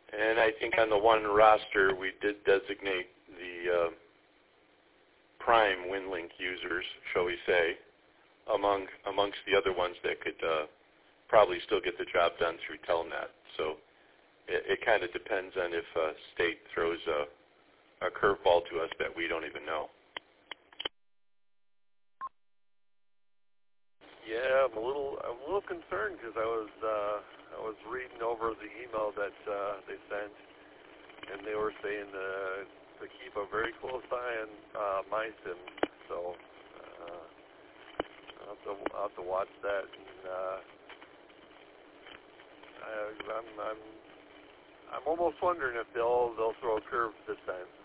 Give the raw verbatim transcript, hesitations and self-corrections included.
And I think on the one roster we did designate the uh, prime WinLink users, shall we say, among amongst the other ones that could uh, probably still get the job done through Telnet. So it, it kind of depends on if uh, state throws a, a curveball to us that we don't even know. Yeah, I'm a little, I'm a little concerned because I was, uh, I was reading over the email that uh, they sent, and they were saying uh, to keep a very close eye on uh, MySim. So uh, I'll, have to, I'll have to watch that. And uh, I, I'm, I'm, I'm almost wondering if they'll, they'll throw a curve this time.